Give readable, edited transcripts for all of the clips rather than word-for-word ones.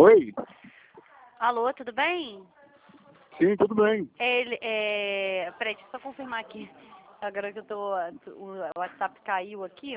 Oi? Alô, tudo bem? Sim, tudo bem. Peraí, deixa eu só confirmar aqui. Agora que o WhatsApp caiu aqui.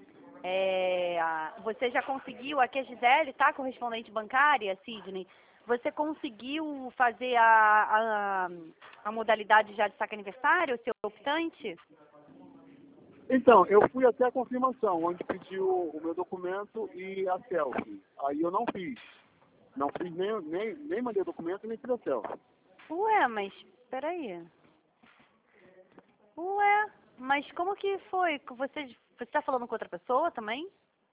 Você já conseguiu, aqui a Gisele, tá? Correspondente bancária, Sidney. Você conseguiu fazer a modalidade já de saque aniversário, o seu optante? Então, eu fui até a confirmação, onde pediu o meu documento e a selfie. Aí eu não fiz. Não fiz nem mandei o documento, nem fiz a selfie. Ué, mas peraí. Ué, mas como que foi? Você tá falando com outra pessoa também?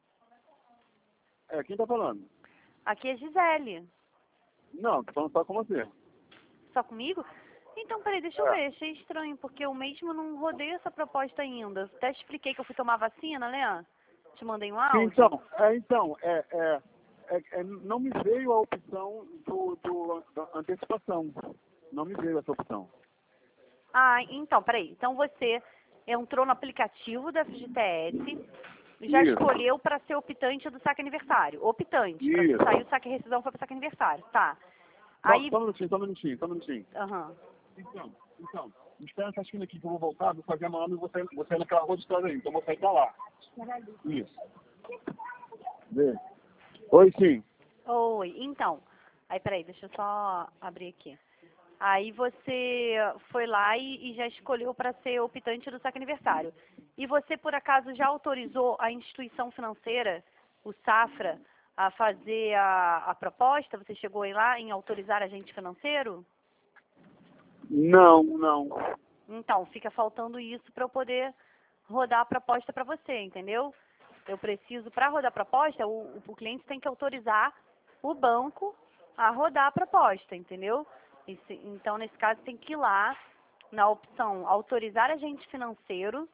Quem tá falando? Aqui é Gisele. Não, tô falando só com você. Só comigo? Então, peraí, deixa eu ver. Achei estranho, porque eu mesmo não rodei essa proposta ainda. Até expliquei que eu fui tomar vacina, né? Te mandei um áudio. Não me veio a opção da antecipação. Não me veio essa opção. Ah, então, peraí. Então você entrou no aplicativo da FGTS, já Isso. escolheu para ser optante do saque aniversário. Optante. Isso. Pra sair o saque rescisão foi para saque aniversário. Tá. Só Aí. um minutinho. Aham. Então, espera essa esquina aqui que eu vou voltar, vou fazer a manobra e você naquela rua de estrada aí. Então eu vou sair pra lá. Isso. Vê. Oi, sim. Oi, então. Aí, peraí, deixa eu só abrir aqui. Aí você foi lá e já escolheu para ser optante do saque aniversário. E você, por acaso, já autorizou a instituição financeira, o Safra, a fazer a proposta? Você chegou aí lá em autorizar agente financeiro? Não. Então, fica faltando isso para eu poder rodar a proposta para você, entendeu? Eu preciso, para rodar a proposta, o cliente tem que autorizar o banco a rodar a proposta, entendeu? Então, nesse caso, tem que ir lá na opção autorizar agente financeiro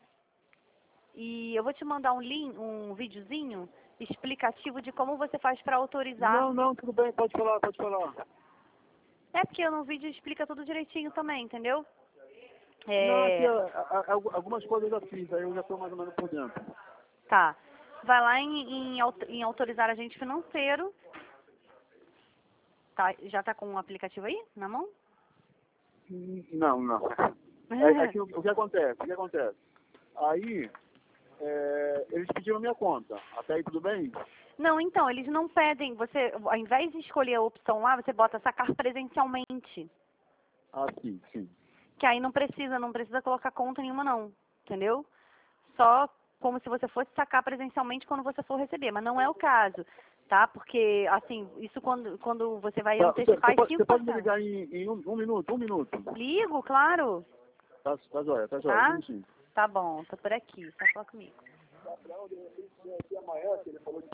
e eu vou te mandar um link, um videozinho explicativo de como você faz para autorizar. Não, tudo bem, pode falar. É porque no vídeo explica tudo direitinho também, entendeu? Não, aqui É, algumas coisas eu já fiz, aí eu já estou mais ou menos por dentro. tá. Vai lá em autorizar agente financeiro. Tá, já tá com o aplicativo aí na mão? Não. O que acontece? Aí, eles pediram minha conta. Até aí tudo bem? Não, então, eles não pedem, você, ao invés de escolher a opção lá, você bota sacar presencialmente. Ah, sim. Que aí não precisa colocar conta nenhuma não, entendeu? Só como se você fosse sacar presencialmente quando você for receber, mas não é o caso, tá? Porque, assim, isso quando você vai Tá, antecipar as você pode me 5%. ligar em um minuto? Ligo, claro, Tá joia, um tá? minutinho. Tá bom, tô por aqui, só falar comigo.